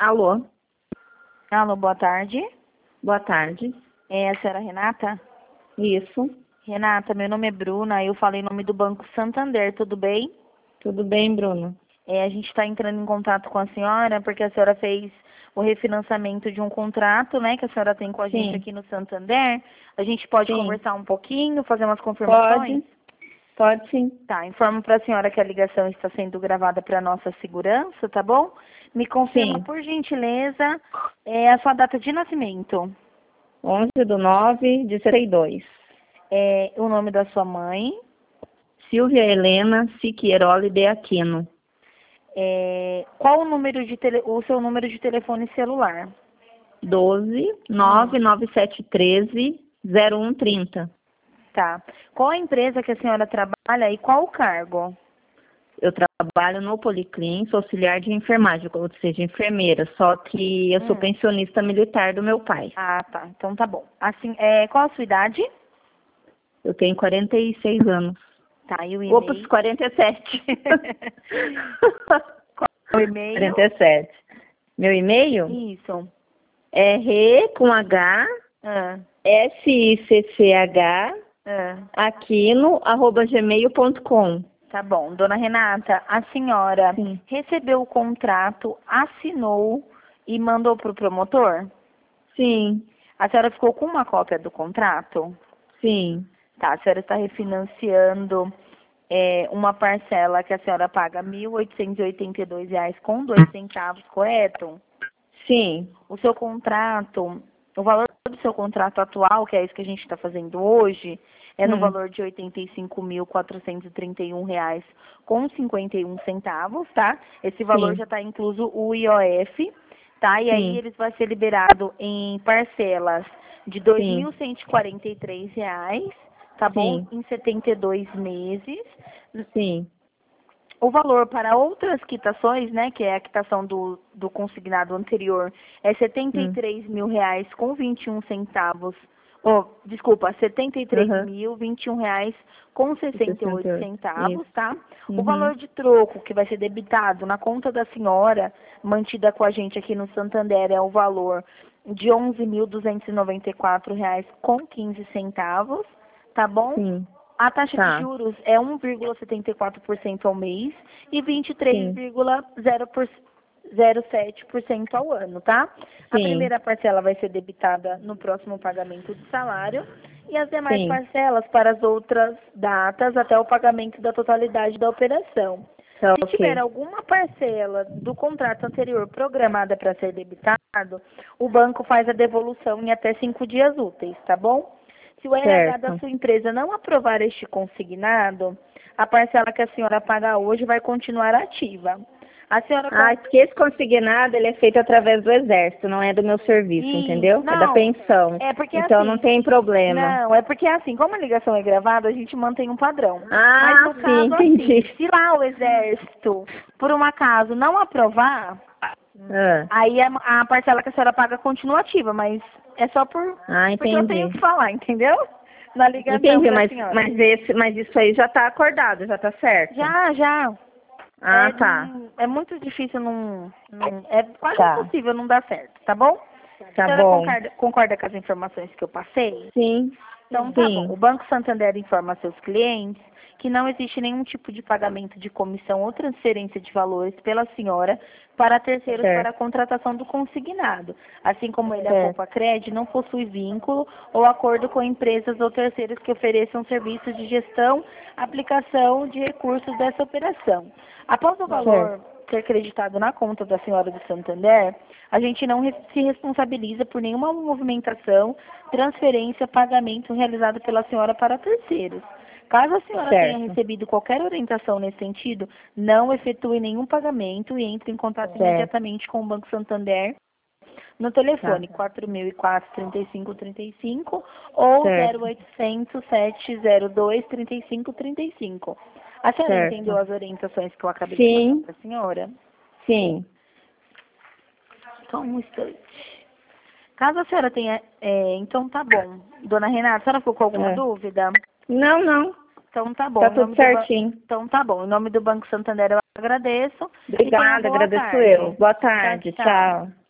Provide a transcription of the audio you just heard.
Alô, Alô, boa tarde. boa tarde. É a senhora Renata? Isso, Renata, meu nome é Bruna, eu falei em nome do Banco Santander, tudo bem? tudo bem, Bruno? A gente está entrando em contato com a senhora porque a senhora fez o refinanciamento de um contrato, né, que a senhora tem com a gente Sim, aqui no Santander. A gente pode sim. conversar um pouquinho, fazer umas confirmações? Pode sim. Tá, informo para a senhora que a ligação está sendo gravada para nossa segurança, tá bom? Me confirma, Sim, por gentileza, a sua data de nascimento. 11/9/62. O nome da sua mãe. Silvia Helena Siqueiroli de Aquino. Qual o seu número de telefone celular? 12/99713/0130. Tá. Qual a empresa que a senhora trabalha e qual o cargo? Eu trabalho no Policlin, sou auxiliar de enfermagem, ou seja, enfermeira, só que eu sou Hum. pensionista militar do meu pai. Ah, tá. Então tá bom. Assim, qual a sua idade? Eu tenho 46 anos. Tá, e o Opa, e-mail? 47. Qual o e-mail? 47. Meu e-mail Isso. é re com H, Ah, SICCH, ah. aquino@gmail.com. Tá bom. Dona Renata, a senhora Sim, recebeu o contrato, assinou e mandou pro promotor? sim, A senhora ficou com uma cópia do contrato? sim, Tá, a senhora está refinanciando uma parcela que a senhora paga R$ 1.882,02, correto? sim, O seu contrato, o valor do seu contrato atual, que é isso que a gente está fazendo hoje, é no valor de R$ 85.431,51, tá? Esse valor sim, já está incluso o IOF, tá? E aí sim, ele vai ser liberado em parcelas de R$ sim, 2.143, tá bom? sim, Em 72 meses. sim, O valor para outras quitações, né, que é a quitação do consignado anterior, é R$ 73.000 com 21 centavos. Oh, desculpa, aham, R$ 73.021 com 68 68, centavos, isso, tá? O valor uhum, de troco que vai ser debitado na conta da senhora, mantida com a gente aqui no Santander, é o valor de R$ 11.294 com 15 centavos, tá bom? sim, A taxa de tá, juros é 1,74% ao mês e sim, 23,07% ao ano, tá? A sim, primeira parcela vai ser debitada no próximo pagamento do salário e as demais sim, parcelas para as outras datas até o pagamento da totalidade da operação. tá Se tiver ok, alguma parcela do contrato anterior programada para ser debitado, o banco faz a devolução em até 5 dias úteis, tá bom? Se o RH da certo. sua empresa não aprovar este consignado, a parcela que a senhora paga hoje vai continuar ativa. A senhora Ah, porque esse consignado, ele é feito através do Exército, não é do meu serviço, Isso, entendeu? É da não, pensão. é porque Então não assim, tem problema. não, é porque assim, como a ligação é gravada, a gente mantém um padrão. Mas Ah, no sim, caso entendi. assim, se lá o exército, por um acaso, não aprovar, Ah, aí a parcela que a senhora paga continua ativa, mas é só porque eu tenho entendi. que falar, entendeu? Na ligação Entendi, para a senhora. mas isso aí já tá acordado, já tá certo. Já, já. Ah, tá. É muito difícil, é quase Tá. impossível não dar certo, tá bom? A Tá senhora bom. concorda com as informações que eu passei? Sim, Então, tá bom. sim. O Banco Santander informa a seus clientes que não existe nenhum tipo de pagamento de comissão ou transferência de valores pela senhora para terceiros para a Certo, contratação do consignado. Assim como ele, a certo, Poupa Cred, não possui vínculo ou acordo com empresas ou terceiros que ofereçam serviços de gestão, aplicação de recursos dessa operação. Após o certo, valor ser creditado na conta da senhora do Santander, a gente não se responsabiliza por nenhuma movimentação, transferência, pagamento realizado pela senhora para terceiros. Caso a senhora tenha certo, recebido qualquer orientação nesse sentido, não efetue nenhum pagamento e entre em contato certo. imediatamente com o Banco Santander no Tá, telefone 4004-3535 ou certo, 0800 702 3535. A senhora entendeu certo. as orientações que eu acabei de passar Sim, para a senhora? sim. Só um instante. Caso a senhora tenha. Então tá bom. Dona Renata, a senhora ficou com alguma É. dúvida? Não, não. Então tá Tá bom. tudo certinho. Então tá bom. Em nome do Banco Santander, eu Agradeço. Obrigada, agradeço eu. Boa tarde, tchau.